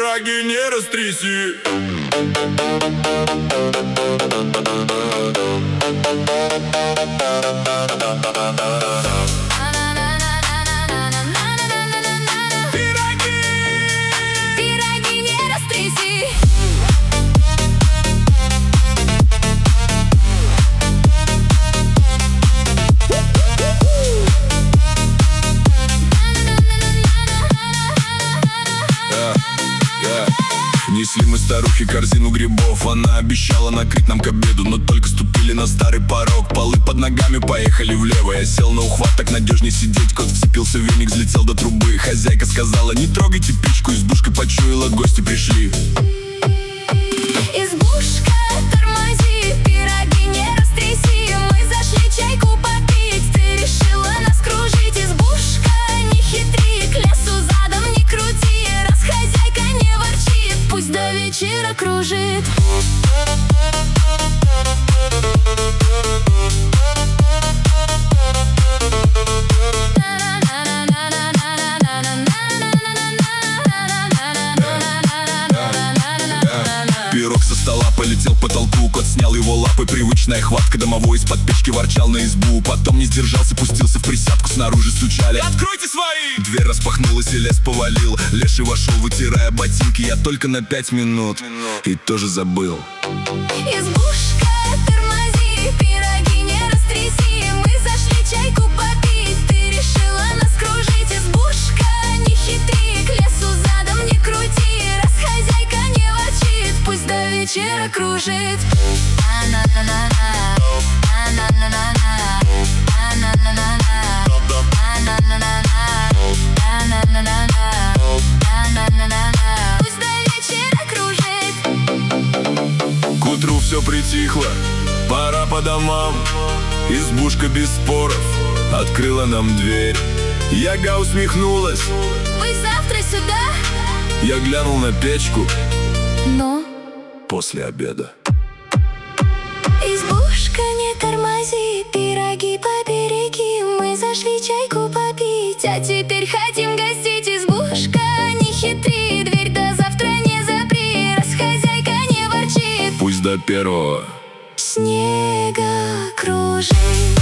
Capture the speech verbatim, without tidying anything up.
пироги не растряси. Несли мы старухе корзину грибов. Она обещала накрыть нам к обеду, но только ступили на старый порог. Полы под ногами поехали влево. Я сел на ухват, так надежней сидеть. Кот вцепился в веник, взлетел до трубы. Хозяйка сказала: не трогайте печку. Избушка почуяла, гости пришли. Избушка, тормози, пироги не растряси. Мы зашли чайку попить, ты решила нас кружить. Избушка, не хитри, к лесу задом не крути. Раз хозяйка не ворчит, пусть до вечера кружит. Пирог со стола полетел к потолку. Кот снял его лапой, привычная хватка. Домовой из-под печки ворчал на избу. Потом не сдержался, пустился в присядку. Снаружи стучали: откройте свои! Дверь распахнулась и лес повалил. Леший вошел, вытирая ботинки. Я только на пять минут и тоже забыл. Избушка, тормози, пироги не растряси. Мы зашли чайку попить, ты решила нас кружить. Избушка, не хитри, к лесу задом не крути. Раз хозяйка не ворчит, пусть до вечера кружит. Пусть до вечера кружит. К утру все притихло, пора по домам. Избушка без споров открыла нам дверь. Яга усмехнулась: Вы завтра сюда? я глянул на печку Но после обеда. избушка, не тормози, пироги побереги. Мы зашли чайку попить, а теперь хотим гостить. Избушка, не хитри, дверь до завтра не запри. Раз хозяйка не ворчит, Пусть до первого снега кружит.